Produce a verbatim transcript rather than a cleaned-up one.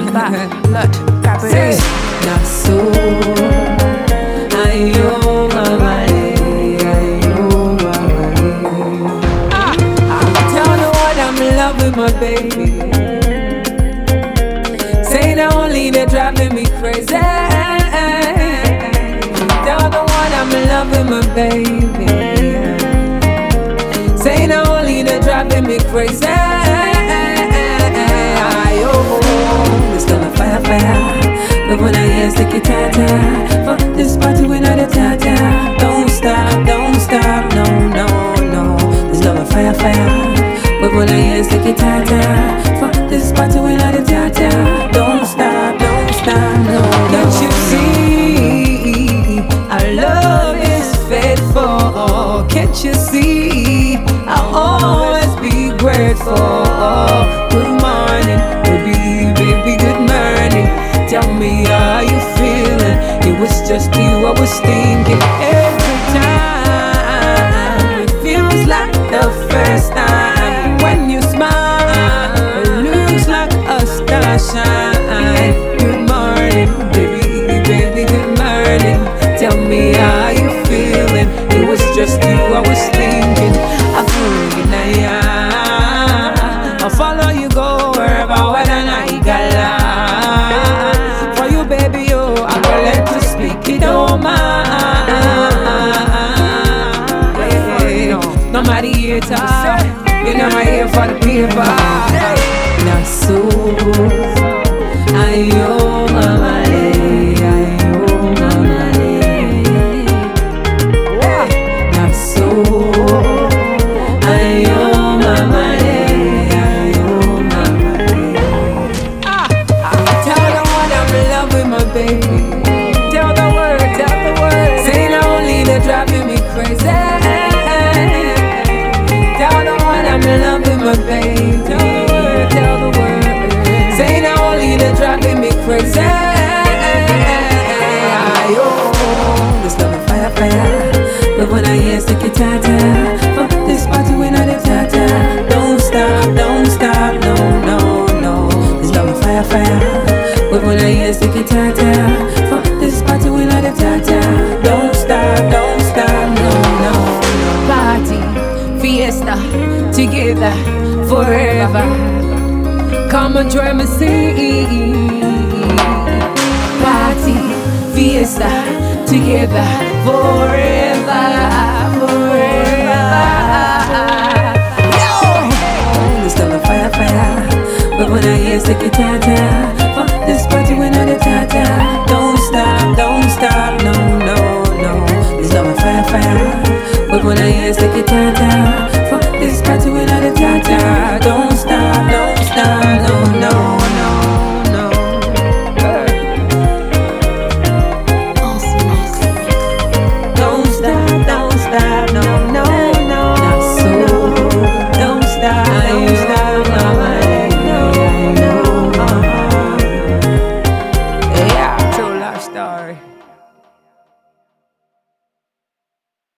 Blood, cabaret. Na so, ayo mama, ayo mama. Ah, tell the one I'm in love with my baby. Say the only they're driving me crazy. Tell the one I'm in love with my baby. Say the only they're driving me crazy. Ayo, it's gonna fire, fire. But when I hear sticky tata, for this party we not a tata. Don't stop, don't stop, no, no, no. There's no fire, fire. But when I hear sticky tata, for this party we not a tata. Don't stop, don't stop, no. Can't you see our love is faithful? Can't you see I'll always be grateful? Good morning, baby, baby, good morning. Tell me how you feeling. It was just you I was thinking. Every time it feels like the first time. When you smile, it looks like a star shine. Good morning, baby, baby, good morning. Tell me how you feeling. It was just you I was thinking. I feel you now. I'll follow you go wherever, when I got nobody here talk. You know I'm here for the paper. Now so, ayo mama, ayo mama. Now so, ayo mama, ayo mama. Ah, tell the one I'm in love with my baby. Tell the word, tell the word. Say the only they're driving me crazy. I'm in love with my baby. Tell the word, tell the word. Say the only they're driving me crazy. Ayo, this love is fire, fire. But when I hear sticky tata, for this party we not a tata. Don't stop, don't stop, no, no, no. This love is fire, fire. But when I hear sticky tata, for this party we not a tata. Don't stop, don't stop, no, no, no. Party, fiesta, together forever. Come and join me, sing. Party, fiesta, together forever, forever. Yo, this love a fire, fire. But when I hear sticky